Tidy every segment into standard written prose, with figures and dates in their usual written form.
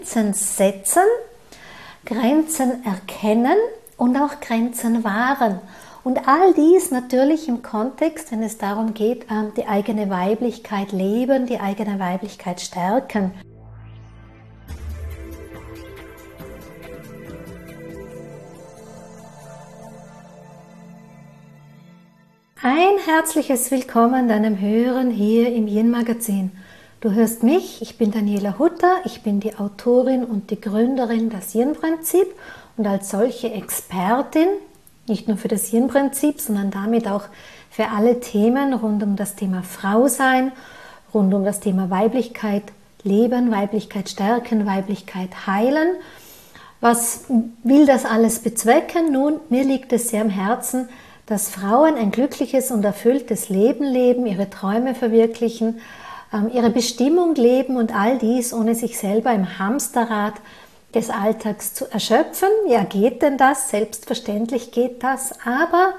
Grenzen setzen, Grenzen erkennen und auch Grenzen wahren. Und all dies natürlich im Kontext, wenn es darum geht, die eigene Weiblichkeit leben, die eigene Weiblichkeit stärken. Ein herzliches Willkommen deinem Hören hier im Yin Magazin. Du hörst mich, ich bin Daniela Hutter, ich bin die Autorin und die Gründerin des Yin-Prinzip und als solche Expertin, nicht nur für das Yin-Prinzip, sondern damit auch für alle Themen rund um das Thema Frausein, rund um das Thema Weiblichkeit leben, Weiblichkeit stärken, Weiblichkeit heilen. Was will das alles bezwecken? Nun, mir liegt es sehr am Herzen, dass Frauen ein glückliches und erfülltes Leben leben, ihre Träume verwirklichen, ihre Bestimmung leben und all dies, ohne sich selber im Hamsterrad des Alltags zu erschöpfen. Ja, geht denn das? Selbstverständlich geht das, aber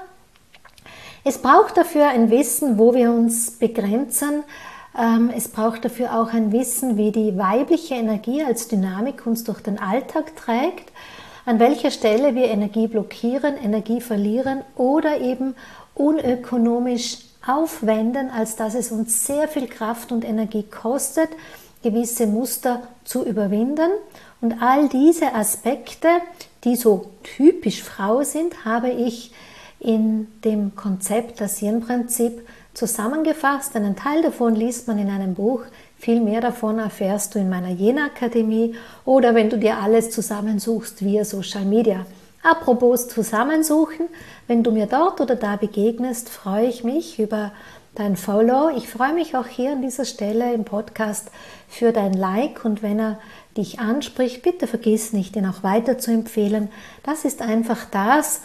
es braucht dafür ein Wissen, wo wir uns begrenzen. Es braucht dafür auch ein Wissen, wie die weibliche Energie als Dynamik uns durch den Alltag trägt, an welcher Stelle wir Energie blockieren, Energie verlieren oder eben unökonomisch aufwenden, als dass es uns sehr viel Kraft und Energie kostet, gewisse Muster zu überwinden. Und all diese Aspekte, die so typisch Frau sind, habe ich in dem Konzept das Yin-Prinzip zusammengefasst. Einen Teil davon liest man in einem Buch, viel mehr davon erfährst du in meiner Yin-Akademie oder wenn du dir alles zusammensuchst via Social Media. Apropos zusammensuchen, wenn du mir dort oder da begegnest, freue ich mich über dein Follow. Ich freue mich auch hier an dieser Stelle im Podcast für dein Like und wenn er dich anspricht, bitte vergiss nicht, ihn auch weiter zu empfehlen. Das ist einfach das,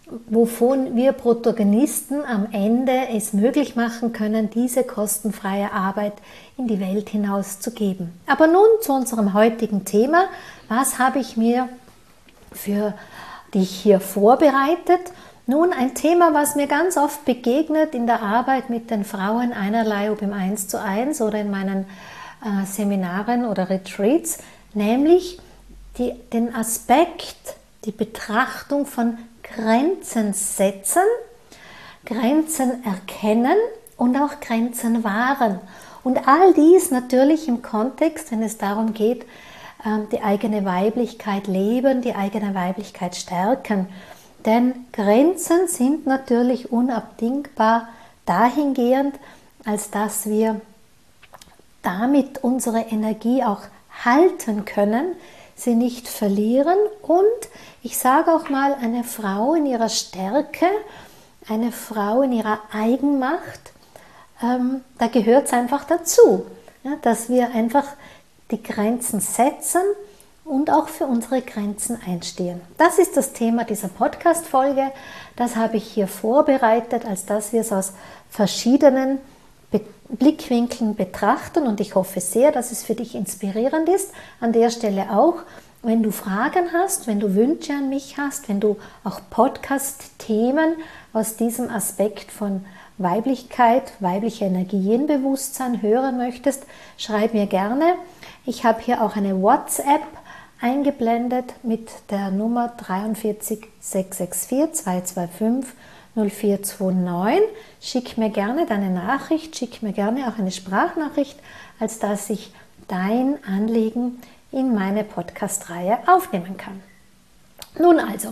wovon wir Protagonisten am Ende es möglich machen können, diese kostenfreie Arbeit in die Welt hinaus zu geben. Aber nun zu unserem heutigen Thema. Was habe ich mir für dich hier vorbereitet? Nun, ein Thema, was mir ganz oft begegnet in der Arbeit mit den Frauen, einerlei ob im 1:1 oder in meinen Seminaren oder Retreats, nämlich den Aspekt, die Betrachtung von Grenzen setzen, Grenzen erkennen und auch Grenzen wahren. Und all dies natürlich im Kontext, wenn es darum geht, die eigene Weiblichkeit leben, die eigene Weiblichkeit stärken. Denn Grenzen sind natürlich unabdingbar dahingehend, als dass wir damit unsere Energie auch halten können, sie nicht verlieren und ich sage auch mal, eine Frau in ihrer Stärke, eine Frau in ihrer Eigenmacht, da gehört es einfach dazu, ja, dass wir einfach die Grenzen setzen und auch für unsere Grenzen einstehen. Das ist das Thema dieser Podcast-Folge. Das habe ich hier vorbereitet, als dass wir es aus verschiedenen Blickwinkeln betrachten und ich hoffe sehr, dass es für dich inspirierend ist. An der Stelle auch, wenn du Fragen hast, wenn du Wünsche an mich hast, wenn du auch Podcast-Themen aus diesem Aspekt von Weiblichkeit, weiblicher Energie in Bewusstsein hören möchtest, schreib mir gerne. Ich habe hier auch eine WhatsApp eingeblendet mit der Nummer 43 664 225 0429. Schick mir gerne deine Nachricht, schick mir gerne auch eine Sprachnachricht, als dass ich dein Anliegen in meine Podcast-Reihe aufnehmen kann. Nun also,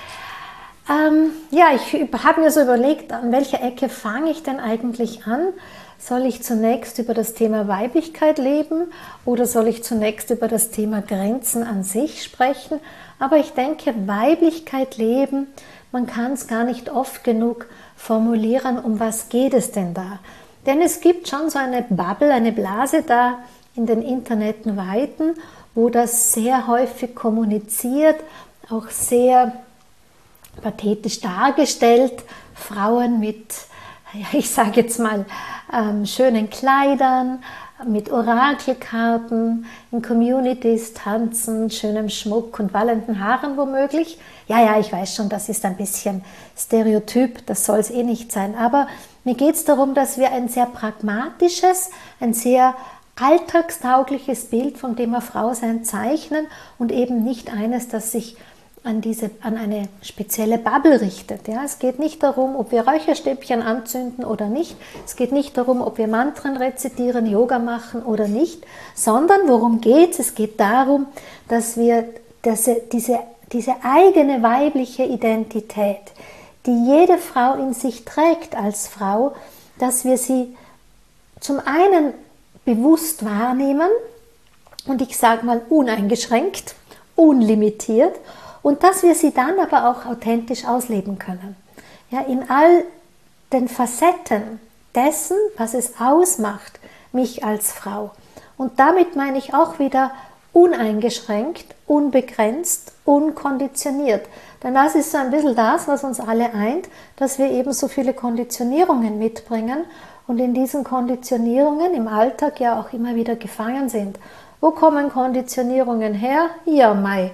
ich habe mir so überlegt, an welcher Ecke fange ich denn eigentlich an? Soll ich zunächst über das Thema Weiblichkeit leben oder soll ich zunächst über das Thema Grenzen an sich sprechen? Aber ich denke, Weiblichkeit leben, man kann es gar nicht oft genug formulieren, um was geht es denn da? Denn es gibt schon so eine Bubble, eine Blase da in den Internetweiten, wo das sehr häufig kommuniziert, auch sehr pathetisch dargestellt, Frauen mit, ich sage jetzt mal, schönen Kleidern, mit Orakelkarten, in Communities tanzen, schönem Schmuck und wallenden Haaren womöglich. Ja, ich weiß schon, das ist ein bisschen Stereotyp, das soll es eh nicht sein, aber mir geht es darum, dass wir ein sehr pragmatisches, ein sehr alltagstaugliches Bild vom Thema Frausein zeichnen und eben nicht eines, das sich an eine spezielle Bubble richtet. Ja, es geht nicht darum, ob wir Räucherstäbchen anzünden oder nicht. Es geht nicht darum, ob wir Mantren rezitieren, Yoga machen oder nicht, sondern worum geht es? Es geht darum, dass wir diese eigene weibliche Identität, die jede Frau in sich trägt als Frau, dass wir sie zum einen bewusst wahrnehmen und ich sage mal uneingeschränkt, unlimitiert, und dass wir sie dann aber auch authentisch ausleben können. Ja, in all den Facetten dessen, was es ausmacht, mich als Frau. Und damit meine ich auch wieder uneingeschränkt, unbegrenzt, unkonditioniert. Denn das ist so ein bisschen das, was uns alle eint, dass wir eben so viele Konditionierungen mitbringen und in diesen Konditionierungen im Alltag ja auch immer wieder gefangen sind. Wo kommen Konditionierungen her? Ja, Mai.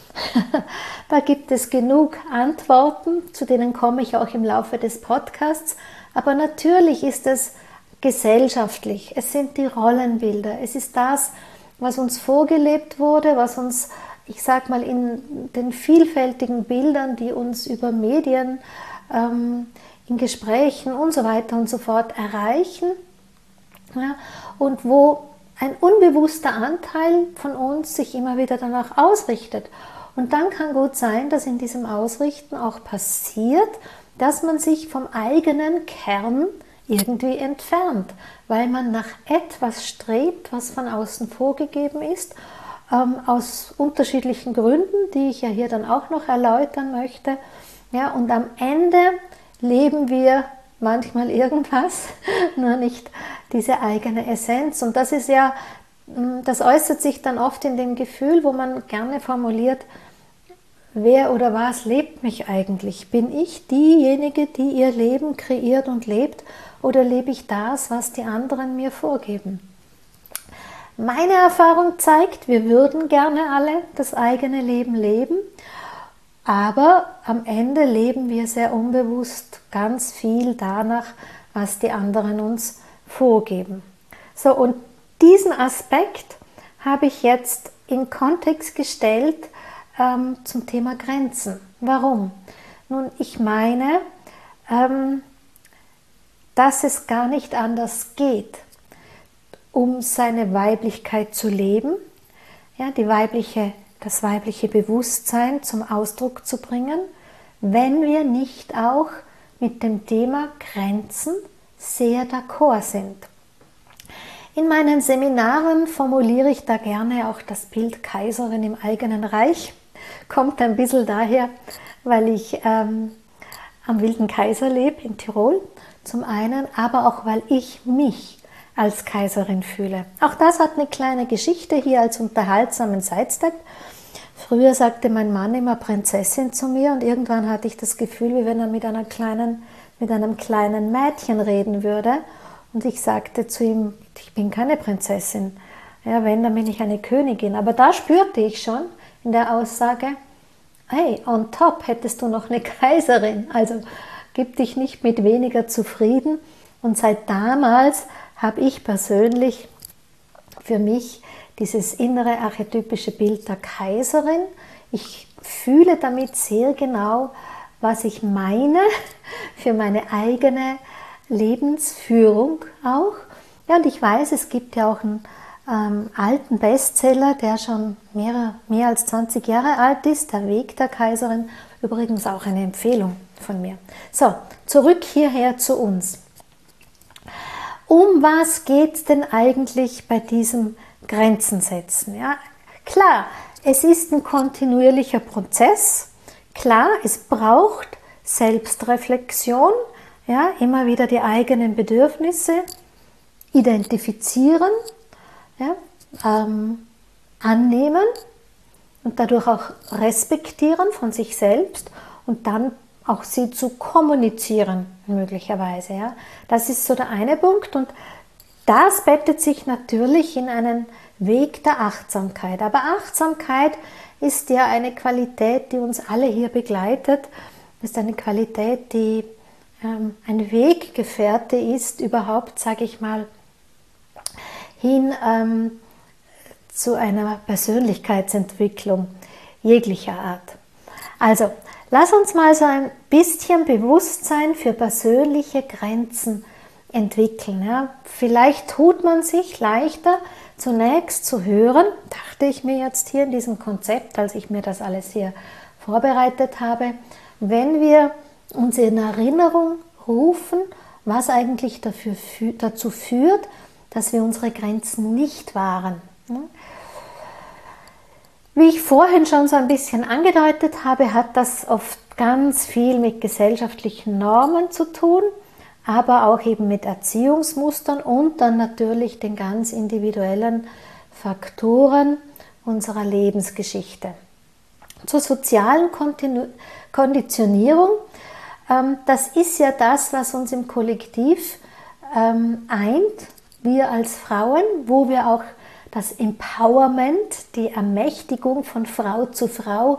Da gibt es genug Antworten, zu denen komme ich auch im Laufe des Podcasts. Aber natürlich ist es gesellschaftlich, es sind die Rollenbilder, es ist das, was uns vorgelebt wurde, was uns, ich sag mal, in den vielfältigen Bildern, die uns über Medien, in Gesprächen und so weiter und so fort erreichen, ja, und wo ein unbewusster Anteil von uns sich immer wieder danach ausrichtet. Und dann kann gut sein, dass in diesem Ausrichten auch passiert, dass man sich vom eigenen Kern irgendwie entfernt, weil man nach etwas strebt, was von außen vorgegeben ist, aus unterschiedlichen Gründen, die ich ja hier dann auch noch erläutern möchte. Ja, und am Ende leben wir manchmal irgendwas, nur nicht diese eigene Essenz. Und das ist ja, das äußert sich dann oft in dem Gefühl, wo man gerne formuliert, wer oder was lebt mich eigentlich? Bin ich diejenige, die ihr Leben kreiert und lebt, oder lebe ich das, was die anderen mir vorgeben? Meine Erfahrung zeigt, wir würden gerne alle das eigene Leben leben, aber am Ende leben wir sehr unbewusst ganz viel danach, was die anderen uns vorgeben. So, und diesen Aspekt habe ich jetzt in Kontext gestellt zum Thema Grenzen. Warum? Nun, ich meine, dass es gar nicht anders geht, um seine Weiblichkeit zu leben, ja, das weibliche Bewusstsein zum Ausdruck zu bringen, wenn wir nicht auch mit dem Thema Grenzen sehr d'accord sind. In meinen Seminaren formuliere ich da gerne auch das Bild Kaiserin im eigenen Reich. Kommt ein bisschen daher, weil ich am Wilden Kaiser lebe in Tirol, zum einen, aber auch weil ich mich als Kaiserin fühle. Auch das hat eine kleine Geschichte hier als unterhaltsamen Sidestep. Früher sagte mein Mann immer Prinzessin zu mir und irgendwann hatte ich das Gefühl, wie wenn er mit einem kleinen Mädchen reden würde. Und ich sagte zu ihm, ich bin keine Prinzessin. Ja, wenn, dann bin ich eine Königin. Aber da spürte ich schon in der Aussage, hey, on top hättest du noch eine Kaiserin. Also gib dich nicht mit weniger zufrieden. Und seit damals habe ich persönlich für mich dieses innere archetypische Bild der Kaiserin. Ich fühle damit sehr genau, was ich meine für meine eigene Lebensführung auch. Ja, und ich weiß, es gibt ja auch einen alten Bestseller, der schon mehr als 20 Jahre alt ist, Der Weg der Kaiserin, übrigens auch eine Empfehlung von mir. So, zurück hierher zu uns. Um was geht es denn eigentlich bei diesem Grenzen setzen? Ja, klar, es ist ein kontinuierlicher Prozess. Klar, es braucht Selbstreflexion, ja, immer wieder die eigenen Bedürfnisse identifizieren, ja, annehmen und dadurch auch respektieren von sich selbst und dann auch sie zu kommunizieren möglicherweise. Ja. Das ist so der eine Punkt und das bettet sich natürlich in einen Weg der Achtsamkeit. Aber Achtsamkeit ist ja eine Qualität, die uns alle hier begleitet, ist eine Qualität, die ein Weggefährte ist, überhaupt, sage ich mal, hin zu einer Persönlichkeitsentwicklung jeglicher Art. Also, lass uns mal so ein bisschen Bewusstsein für persönliche Grenzen entwickeln. Ja. Vielleicht tut man sich leichter, zunächst zu hören, dachte ich mir jetzt hier in diesem Konzept, als ich mir das alles hier vorbereitet habe, wenn wir uns in Erinnerung rufen, was eigentlich dazu führt, dass wir unsere Grenzen nicht wahren. Wie ich vorhin schon so ein bisschen angedeutet habe, hat das oft ganz viel mit gesellschaftlichen Normen zu tun, aber auch eben mit Erziehungsmustern und dann natürlich den ganz individuellen Faktoren unserer Lebensgeschichte. Zur sozialen Konditionierung, das ist ja das, was uns im Kollektiv eint, wir als Frauen, wo wir auch das Empowerment, die Ermächtigung von Frau zu Frau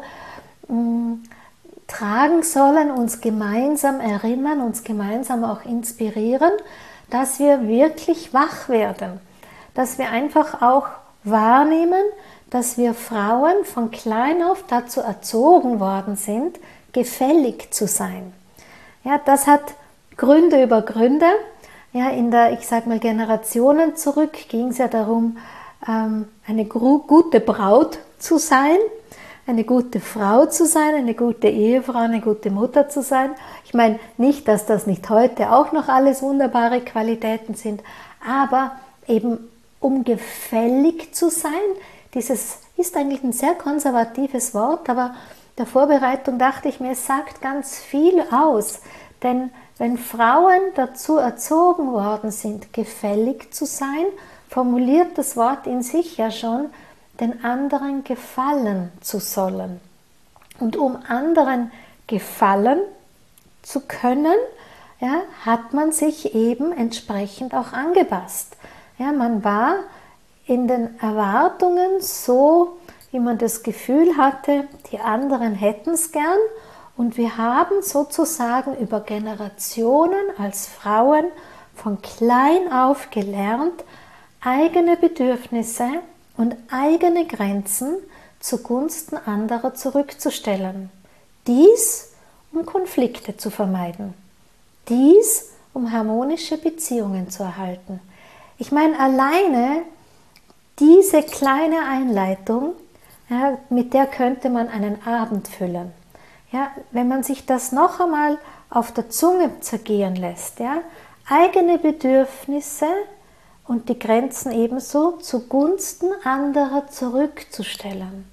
tragen sollen, uns gemeinsam erinnern, uns gemeinsam auch inspirieren, dass wir wirklich wach werden, dass wir einfach auch wahrnehmen, dass wir Frauen von klein auf dazu erzogen worden sind, gefällig zu sein. Ja, das hat Gründe über Gründe. Ja, ich sag mal, Generationen zurück ging es ja darum, eine gute Braut zu sein, eine gute Frau zu sein, eine gute Ehefrau, eine gute Mutter zu sein. Ich meine nicht, dass das nicht heute auch noch alles wunderbare Qualitäten sind, aber eben um gefällig zu sein, dieses ist eigentlich ein sehr konservatives Wort, aber der Vorbereitung dachte ich mir, es sagt ganz viel aus, denn wenn Frauen dazu erzogen worden sind, gefällig zu sein, formuliert das Wort in sich ja schon, den anderen gefallen zu sollen. Und um anderen gefallen zu können, ja, hat man sich eben entsprechend auch angepasst. Ja, man war in den Erwartungen so, wie man das Gefühl hatte, die anderen hätten es gern. Und wir haben sozusagen über Generationen als Frauen von klein auf gelernt, eigene Bedürfnisse und eigene Grenzen zugunsten anderer zurückzustellen. Dies, um Konflikte zu vermeiden. Dies, um harmonische Beziehungen zu erhalten. Ich meine, alleine diese kleine Einleitung, ja, mit der könnte man einen Abend füllen. Ja, wenn man sich das noch einmal auf der Zunge zergehen lässt, ja, eigene Bedürfnisse und die Grenzen ebenso zugunsten anderer zurückzustellen,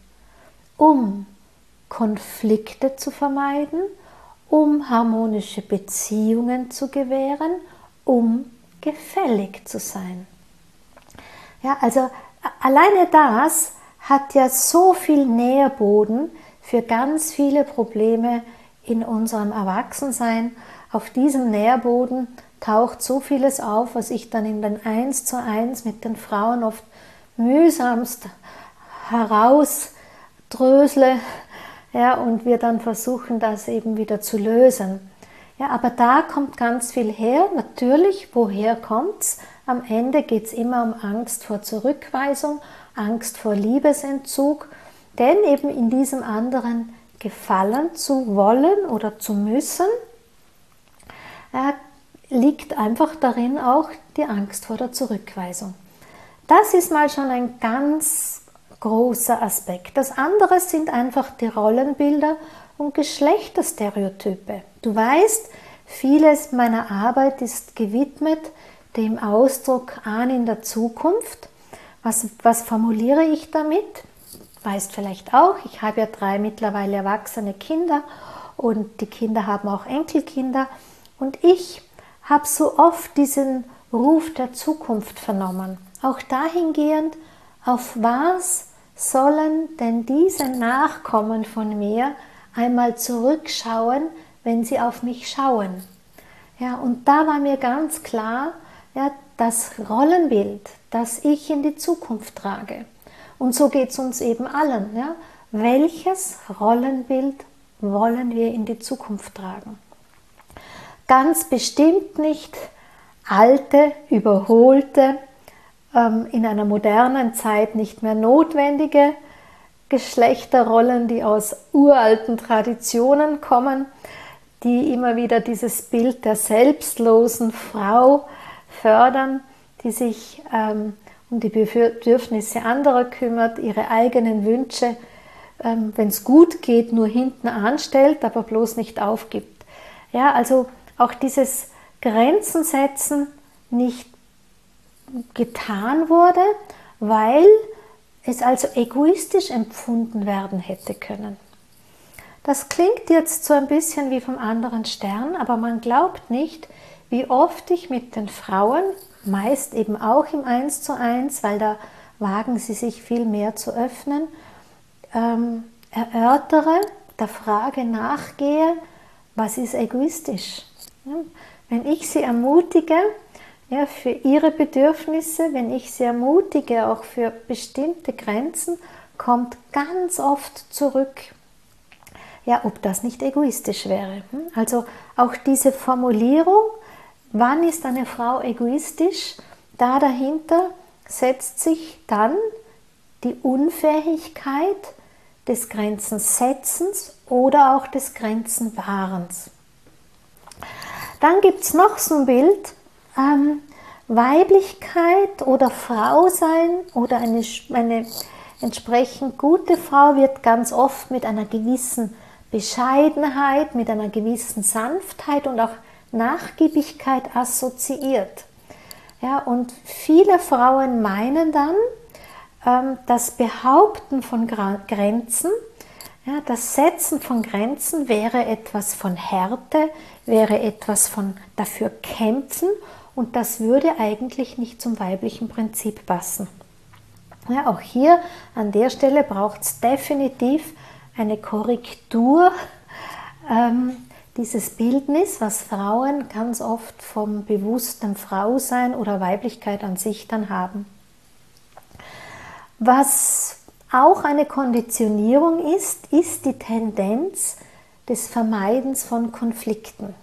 um Konflikte zu vermeiden, um harmonische Beziehungen zu gewähren, um gefällig zu sein. Ja, also alleine das hat ja so viel Nährboden für ganz viele Probleme in unserem Erwachsensein. Auf diesem Nährboden taucht so vieles auf, was ich dann in den 1:1 mit den Frauen oft mühsamst herausdrösle, ja, und wir dann versuchen, das eben wieder zu lösen. Ja, aber da kommt ganz viel her. Natürlich, woher kommt's? Am Ende geht es immer um Angst vor Zurückweisung, Angst vor Liebesentzug, denn eben in diesem anderen gefallen zu wollen oder zu müssen, liegt einfach darin auch die Angst vor der Zurückweisung. Das ist mal schon ein ganz großer Aspekt. Das andere sind einfach die Rollenbilder und Geschlechterstereotype. Du weißt, vieles meiner Arbeit ist gewidmet dem Ausdruck an in der Zukunft. Was formuliere ich damit? Weißt vielleicht auch, ich habe ja 3 mittlerweile erwachsene Kinder und die Kinder haben auch Enkelkinder und ich habe so oft diesen Ruf der Zukunft vernommen. Auch dahingehend, auf was sollen denn diese Nachkommen von mir einmal zurückschauen, wenn sie auf mich schauen? Ja, und da war mir ganz klar, ja, das Rollenbild, das ich in die Zukunft trage. Und so geht es uns eben allen. Ja? Welches Rollenbild wollen wir in die Zukunft tragen? Ganz bestimmt nicht alte, überholte in einer modernen Zeit nicht mehr notwendige Geschlechterrollen, die aus uralten Traditionen kommen, die immer wieder dieses Bild der selbstlosen Frau fördern, die sich um die Bedürfnisse anderer kümmert, ihre eigenen Wünsche, wenn es gut geht, nur hinten anstellt, aber bloß nicht aufgibt. Ja, also auch dieses Grenzen setzen nicht getan wurde, weil es also egoistisch empfunden werden hätte können. Das klingt jetzt so ein bisschen wie vom anderen Stern, aber man glaubt nicht, wie oft ich mit den Frauen, meist eben auch im 1:1, weil da wagen sie sich viel mehr zu öffnen, erörtere, der Frage nachgehe, was ist egoistisch? Ja, wenn ich sie ermutige, ja, für ihre Bedürfnisse, wenn ich sie ermutige, auch für bestimmte Grenzen, kommt ganz oft zurück, ja, ob das nicht egoistisch wäre. Also auch diese Formulierung, wann ist eine Frau egoistisch, da dahinter setzt sich dann die Unfähigkeit des Grenzensetzens oder auch des Grenzenwahrens. Dann gibt es noch so ein Bild, Weiblichkeit oder Frau sein oder eine entsprechend gute Frau wird ganz oft mit einer gewissen Bescheidenheit, mit einer gewissen Sanftheit und auch Nachgiebigkeit assoziiert. Ja, und viele Frauen meinen dann, das Behaupten von Grenzen, ja, das Setzen von Grenzen wäre etwas von Härte, wäre etwas von dafür kämpfen und das würde eigentlich nicht zum weiblichen Prinzip passen. Ja, auch hier an der Stelle braucht es definitiv eine Korrektur dieses Bildnis, was Frauen ganz oft vom bewussten Frausein oder Weiblichkeit an sich dann haben. Was auch eine Konditionierung ist, ist die Tendenz des Vermeidens von Konflikten.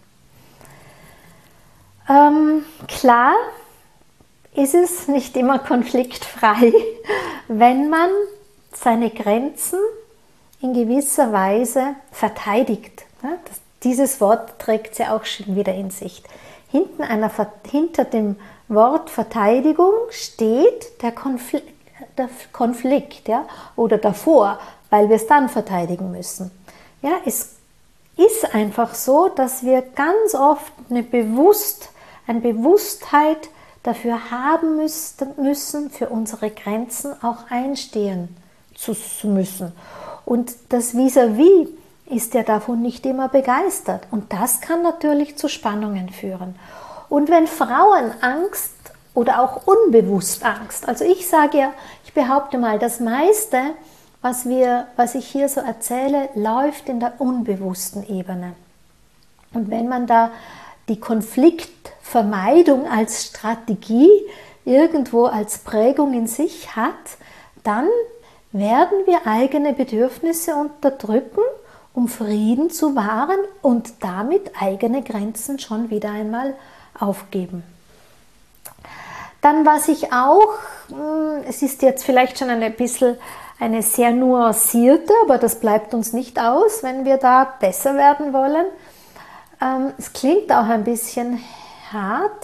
Klar ist es nicht immer konfliktfrei, wenn man seine Grenzen in gewisser Weise verteidigt. Dieses Wort trägt sie auch schon wieder in sich. Hinter dem Wort Verteidigung steht der Konflikt, ja, oder davor, weil wir es dann verteidigen müssen. Ja, es ist einfach so, dass wir ganz oft eine Bewusstheit dafür haben müssen, für unsere Grenzen auch einstehen zu müssen. Und das Vis-à-vis ist ja davon nicht immer begeistert. Und das kann natürlich zu Spannungen führen. Und wenn Frauen Angst oder auch unbewusst Angst, also ich sage ja, ich behaupte mal, das meiste, was ich hier so erzähle, läuft in der unbewussten Ebene. Und wenn man da die Konfliktvermeidung als Strategie irgendwo als Prägung in sich hat, dann werden wir eigene Bedürfnisse unterdrücken, um Frieden zu wahren und damit eigene Grenzen schon wieder einmal aufgeben. Dann was ich auch, es ist jetzt vielleicht schon ein bisschen eine sehr nuancierte, aber das bleibt uns nicht aus, wenn wir da besser werden wollen. Es klingt auch ein bisschen hart,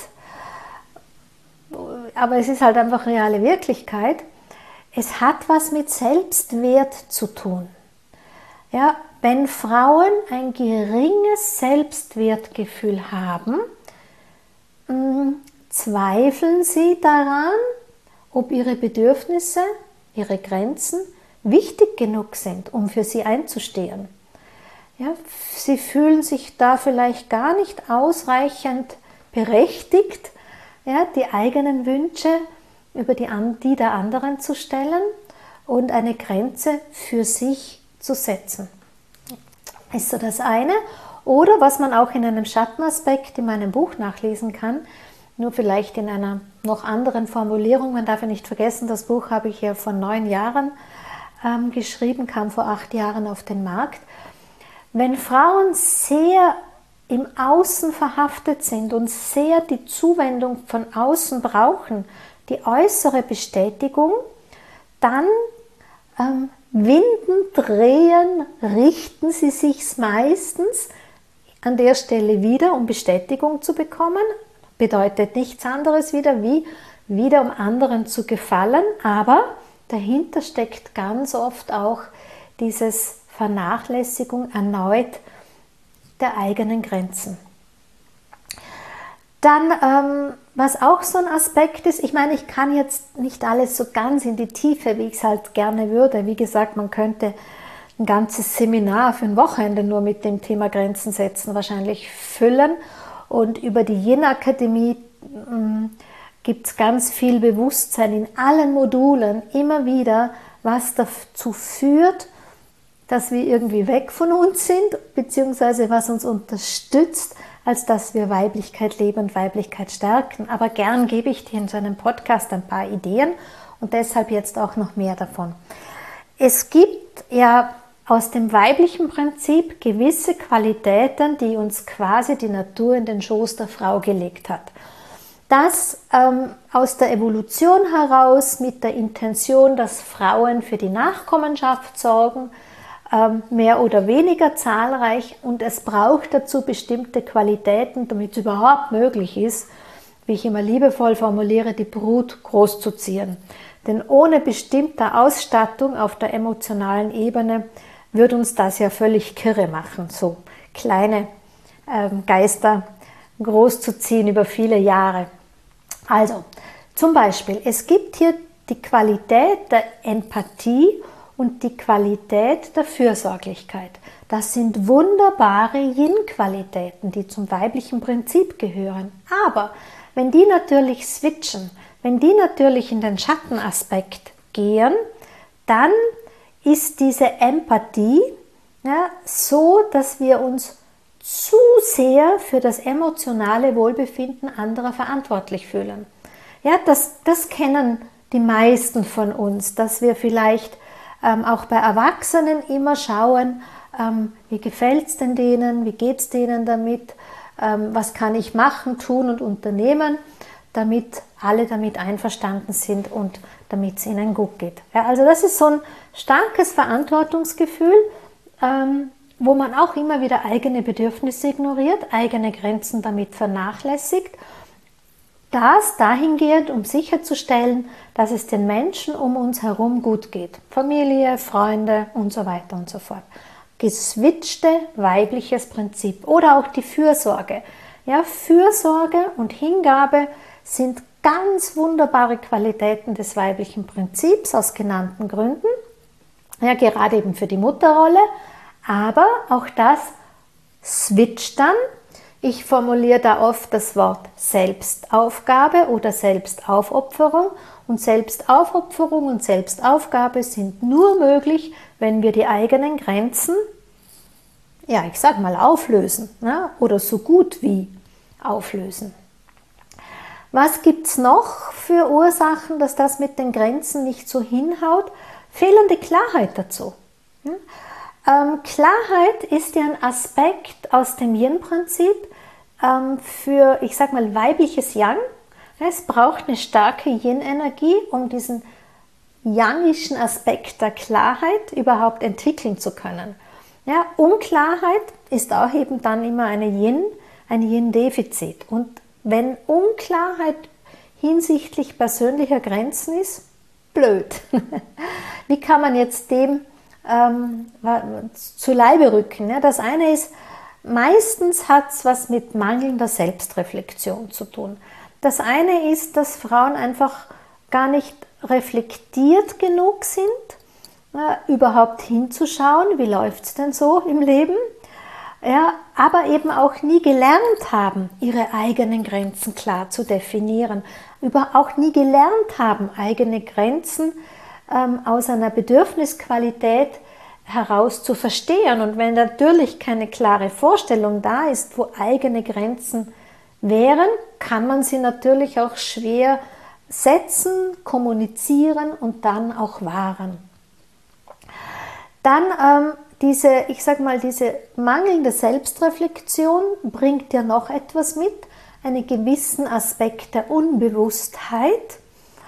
aber es ist halt einfach reale Wirklichkeit. Es hat was mit Selbstwert zu tun. Ja, wenn Frauen ein geringes Selbstwertgefühl haben, zweifeln sie daran, ob ihre Bedürfnisse, ihre Grenzen wichtig genug sind, um für sie einzustehen. Ja, sie fühlen sich da vielleicht gar nicht ausreichend berechtigt, ja, die eigenen Wünsche über die der anderen zu stellen und eine Grenze für sich zu setzen. Ist so das eine. Oder was man auch in einem Schattenaspekt in meinem Buch nachlesen kann, nur vielleicht in einer noch anderen Formulierung. Man darf ja nicht vergessen, das Buch habe ich ja vor 9 Jahren geschrieben, kam vor 8 Jahren auf den Markt. Wenn Frauen sehr im Außen verhaftet sind und sehr die Zuwendung von außen brauchen, die äußere Bestätigung, dann winden, drehen, richten sie sich meistens an der Stelle wieder, um Bestätigung zu bekommen. Bedeutet nichts anderes wie wieder um anderen zu gefallen, aber dahinter steckt ganz oft auch dieses Vernachlässigung erneut der eigenen Grenzen. Dann, was auch so ein Aspekt ist, ich meine, ich kann jetzt nicht alles so ganz in die Tiefe, wie ich es halt gerne würde. Wie gesagt, man könnte ein ganzes Seminar für ein Wochenende nur mit dem Thema Grenzen setzen wahrscheinlich füllen. Und über die Yin-Akademie gibt es ganz viel Bewusstsein in allen Modulen immer wieder, was dazu führt, dass wir irgendwie weg von uns sind, beziehungsweise was uns unterstützt, als dass wir Weiblichkeit leben und Weiblichkeit stärken. Aber gern gebe ich dir in so einem Podcast ein paar Ideen und deshalb jetzt auch noch mehr davon. Es gibt ja aus dem weiblichen Prinzip gewisse Qualitäten, die uns quasi die Natur in den Schoß der Frau gelegt hat. Das aus der Evolution heraus mit der Intention, dass Frauen für die Nachkommenschaft sorgen, mehr oder weniger zahlreich, und es braucht dazu bestimmte Qualitäten, damit es überhaupt möglich ist, wie ich immer liebevoll formuliere, die Brut großzuziehen. Denn ohne bestimmte Ausstattung auf der emotionalen Ebene würde uns das ja völlig kirre machen, so kleine Geister großzuziehen über viele Jahre. Also zum Beispiel, es gibt hier die Qualität der Empathie und die Qualität der Fürsorglichkeit. Das sind wunderbare Yin-Qualitäten, die zum weiblichen Prinzip gehören. Aber wenn die natürlich switchen, wenn die natürlich in den Schattenaspekt gehen, dann ist diese Empathie so, dass wir uns zu sehr für das emotionale Wohlbefinden anderer verantwortlich fühlen. Ja, das kennen die meisten von uns, dass wir vielleicht auch bei Erwachsenen immer schauen, wie gefällt es denn denen, wie geht es denen damit, was kann ich machen, tun und unternehmen, damit alle damit einverstanden sind und damit es ihnen gut geht. Ja, also das ist so ein starkes Verantwortungsgefühl, wo man auch immer wieder eigene Bedürfnisse ignoriert, eigene Grenzen damit vernachlässigt. Das dahingehend, um sicherzustellen, dass es den Menschen um uns herum gut geht. Familie, Freunde und so weiter und so fort. Geswitchte weibliches Prinzip. Oder auch die Fürsorge. Ja, Fürsorge und Hingabe sind ganz wunderbare Qualitäten des weiblichen Prinzips aus genannten Gründen. Ja, gerade eben für die Mutterrolle. Aber auch das switcht dann. Ich formuliere da oft das Wort Selbstaufgabe oder Selbstaufopferung. Und Selbstaufopferung und Selbstaufgabe sind nur möglich, wenn wir die eigenen Grenzen, ja, ich sag mal, auflösen, ne? Oder so gut wie auflösen. Was gibt es noch für Ursachen, dass das mit den Grenzen nicht so hinhaut? Fehlende Klarheit dazu. Klarheit ist ja ein Aspekt aus dem Yin-Prinzip für, ich sag mal, weibliches Yang. Es braucht eine starke Yin-Energie, um diesen yangischen Aspekt der Klarheit überhaupt entwickeln zu können. Ja, Unklarheit ist auch eben dann immer ein Yin-Defizit. Und wenn Unklarheit hinsichtlich persönlicher Grenzen ist, blöd. Wie kann man jetzt dem zu Leibe rücken? Ja, das eine ist, meistens hat es was mit mangelnder Selbstreflexion zu tun. Das eine ist, dass Frauen einfach gar nicht reflektiert genug sind, überhaupt hinzuschauen, wie läuft es denn so im Leben, ja, aber eben auch nie gelernt haben, ihre eigenen Grenzen klar zu definieren, auch nie gelernt haben, eigene Grenzen aus einer Bedürfnisqualität heraus zu verstehen. Und wenn natürlich keine klare Vorstellung da ist, wo eigene Grenzen wären, kann man sie natürlich auch schwer setzen, kommunizieren und dann auch wahren. Dann diese mangelnde Selbstreflexion bringt ja noch etwas mit, einen gewissen Aspekt der Unbewusstheit.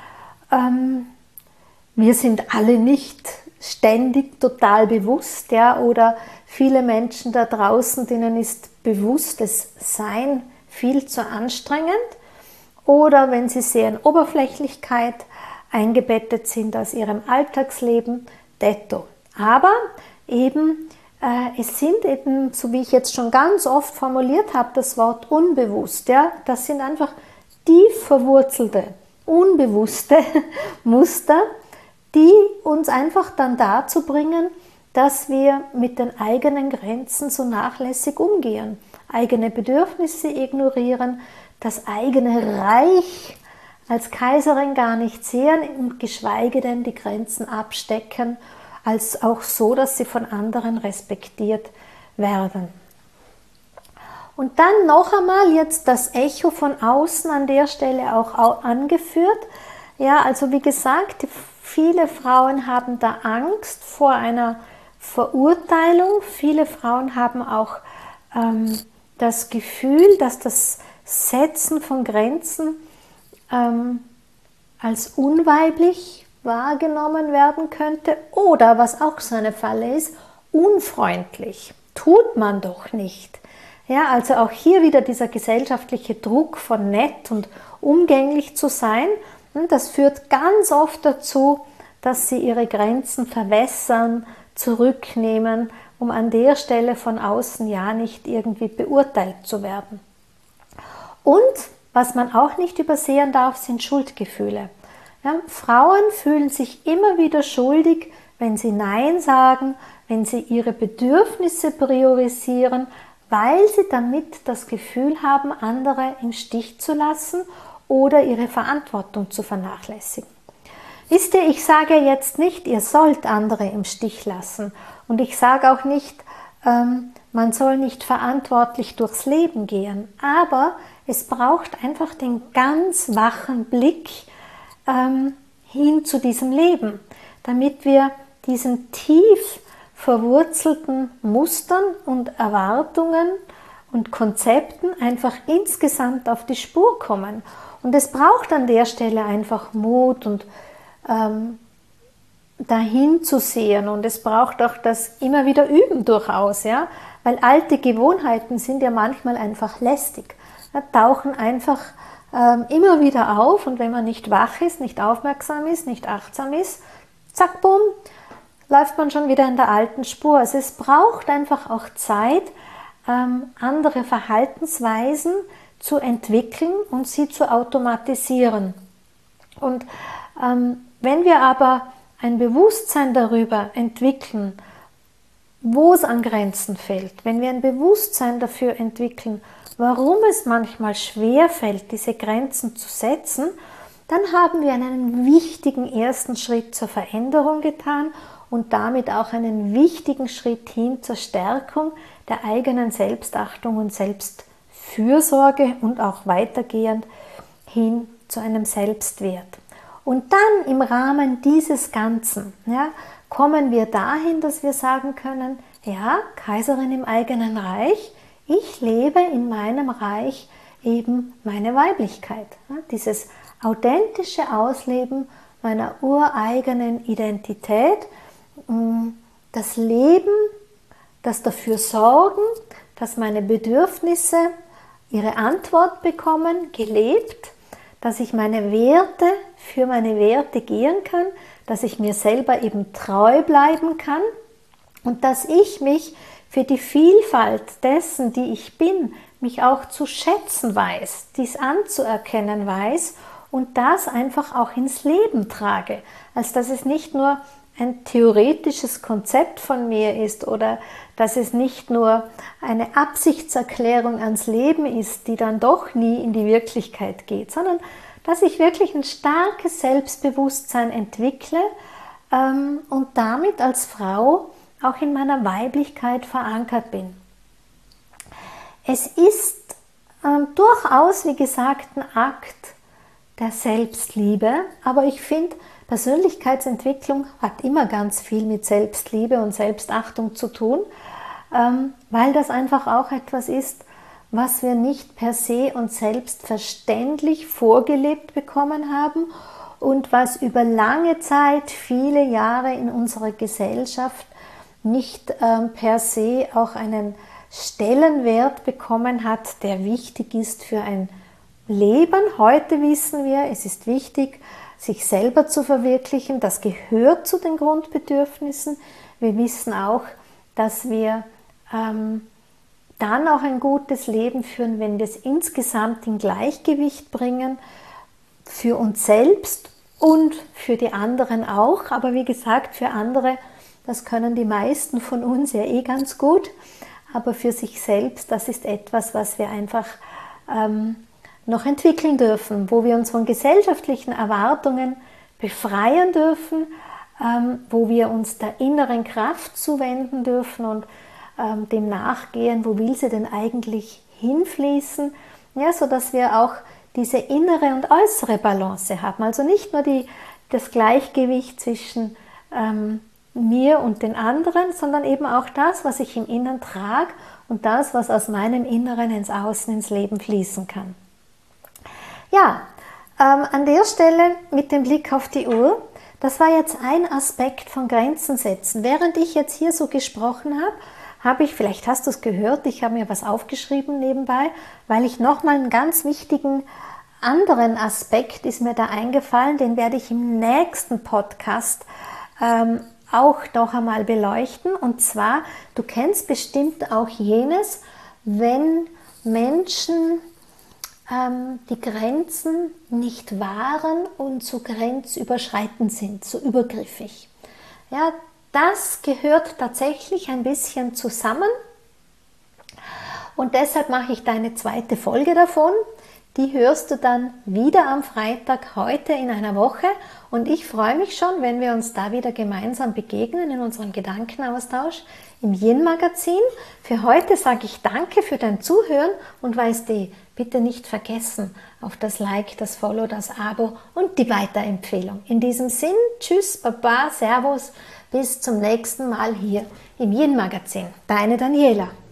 wir sind alle nicht ständig total bewusst, ja, oder viele Menschen da draußen, denen ist bewusstes Sein viel zu anstrengend, oder wenn sie sehr in Oberflächlichkeit eingebettet sind aus ihrem Alltagsleben, detto. Aber eben, es sind eben, so wie ich jetzt schon ganz oft formuliert habe, das Wort unbewusst, ja, das sind einfach tief verwurzelte, unbewusste Muster, die uns einfach dann dazu bringen, dass wir mit den eigenen Grenzen so nachlässig umgehen, eigene Bedürfnisse ignorieren, das eigene Reich als Kaiserin gar nicht sehen und geschweige denn die Grenzen abstecken, als auch so, dass sie von anderen respektiert werden. Und dann noch einmal jetzt das Echo von außen an der Stelle auch angeführt. Ja, also wie gesagt, viele Frauen haben da Angst vor einer Verurteilung. Viele Frauen haben auch das Gefühl, dass das Setzen von Grenzen als unweiblich wahrgenommen werden könnte oder, was auch so eine Falle ist, unfreundlich. Tut man doch nicht. Ja, also auch hier wieder dieser gesellschaftliche Druck von nett und umgänglich zu sein, das führt ganz oft dazu, dass sie ihre Grenzen verwässern, zurücknehmen, um an der Stelle von außen ja nicht irgendwie beurteilt zu werden. Und was man auch nicht übersehen darf, sind Schuldgefühle. Ja, Frauen fühlen sich immer wieder schuldig, wenn sie Nein sagen, wenn sie ihre Bedürfnisse priorisieren, weil sie damit das Gefühl haben, andere im Stich zu lassen oder ihre Verantwortung zu vernachlässigen. Wisst ihr, ich sage jetzt nicht, ihr sollt andere im Stich lassen, und ich sage auch nicht, man soll nicht verantwortlich durchs Leben gehen, aber es braucht einfach den ganz wachen Blick hin zu diesem Leben, damit wir diesen tief verwurzelten Mustern und Erwartungen und Konzepten einfach insgesamt auf die Spur kommen. Und es braucht an der Stelle einfach Mut und dahin zu sehen, und es braucht auch das immer wieder Üben durchaus, ja, weil alte Gewohnheiten sind ja manchmal einfach lästig, ja, tauchen einfach immer wieder auf, und wenn man nicht wach ist, nicht aufmerksam ist, nicht achtsam ist, zack, bumm, läuft man schon wieder in der alten Spur. Also es braucht einfach auch Zeit, andere Verhaltensweisen zu entwickeln und sie zu automatisieren. Und wenn wir aber ein Bewusstsein darüber entwickeln, wo es an Grenzen fällt, wenn wir ein Bewusstsein dafür entwickeln, warum es manchmal schwer fällt, diese Grenzen zu setzen, dann haben wir einen wichtigen ersten Schritt zur Veränderung getan und damit auch einen wichtigen Schritt hin zur Stärkung der eigenen Selbstachtung und Selbstfürsorge und auch weitergehend hin zu einem Selbstwert. Und dann im Rahmen dieses Ganzen, ja, kommen wir dahin, dass wir sagen können, ja, Kaiserin im eigenen Reich, ich lebe in meinem Reich eben meine Weiblichkeit. Ja, dieses authentische Ausleben meiner ureigenen Identität, das Leben, das dafür sorgen, dass meine Bedürfnisse ihre Antwort bekommen, gelebt, dass ich meine Werte für meine Werte gehen kann, dass ich mir selber eben treu bleiben kann und dass ich mich für die Vielfalt dessen, die ich bin, mich auch zu schätzen weiß, dies anzuerkennen weiß und das einfach auch ins Leben trage, als dass es nicht nur ein theoretisches Konzept von mir ist oder dass es nicht nur eine Absichtserklärung ans Leben ist, die dann doch nie in die Wirklichkeit geht, sondern dass ich wirklich ein starkes Selbstbewusstsein entwickle und damit als Frau auch in meiner Weiblichkeit verankert bin. Es ist durchaus, wie gesagt, ein Akt der Selbstliebe, aber ich finde, Persönlichkeitsentwicklung hat immer ganz viel mit Selbstliebe und Selbstachtung zu tun, weil das einfach auch etwas ist, was wir nicht per se und selbstverständlich vorgelebt bekommen haben und was über lange Zeit, viele Jahre in unserer Gesellschaft nicht per se auch einen Stellenwert bekommen hat, der wichtig ist für ein Leben. Heute wissen wir, es ist wichtig, sich selber zu verwirklichen. Das gehört zu den Grundbedürfnissen. Wir wissen auch, dass wir dann auch ein gutes Leben führen, wenn wir es insgesamt in Gleichgewicht bringen, für uns selbst und für die anderen auch. Aber wie gesagt, für andere, das können die meisten von uns ja eh ganz gut. Aber für sich selbst, das ist etwas, was wir einfach noch entwickeln dürfen, wo wir uns von gesellschaftlichen Erwartungen befreien dürfen, wo wir uns der inneren Kraft zuwenden dürfen und dem nachgehen, wo will sie denn eigentlich hinfließen, ja, sodass wir auch diese innere und äußere Balance haben. Also nicht nur das Gleichgewicht zwischen mir und den anderen, sondern eben auch das, was ich im Inneren trage und das, was aus meinem Inneren ins Außen, ins Leben fließen kann. Ja, an der Stelle mit dem Blick auf die Uhr, das war jetzt ein Aspekt von Grenzen setzen. Während ich jetzt hier so gesprochen habe ich, vielleicht hast du es gehört, ich habe mir was aufgeschrieben nebenbei, weil ich nochmal einen ganz wichtigen anderen Aspekt ist mir da eingefallen, den werde ich im nächsten Podcast auch noch einmal beleuchten. Und zwar, du kennst bestimmt auch jenes, wenn Menschen die Grenzen nicht wahren und so grenzüberschreitend sind, so übergriffig. Ja, das gehört tatsächlich ein bisschen zusammen und deshalb mache ich deine zweite Folge davon. Die hörst du dann wieder am Freitag, heute in einer Woche. Und ich freue mich schon, wenn wir uns da wieder gemeinsam begegnen in unserem Gedankenaustausch im Yin-Magazin. Für heute sage ich danke für dein Zuhören und weißt du, bitte nicht vergessen auf das Like, das Follow, das Abo und die Weiterempfehlung. In diesem Sinn, tschüss, Baba, Servus, bis zum nächsten Mal hier im Yin-Magazin. Deine Daniela.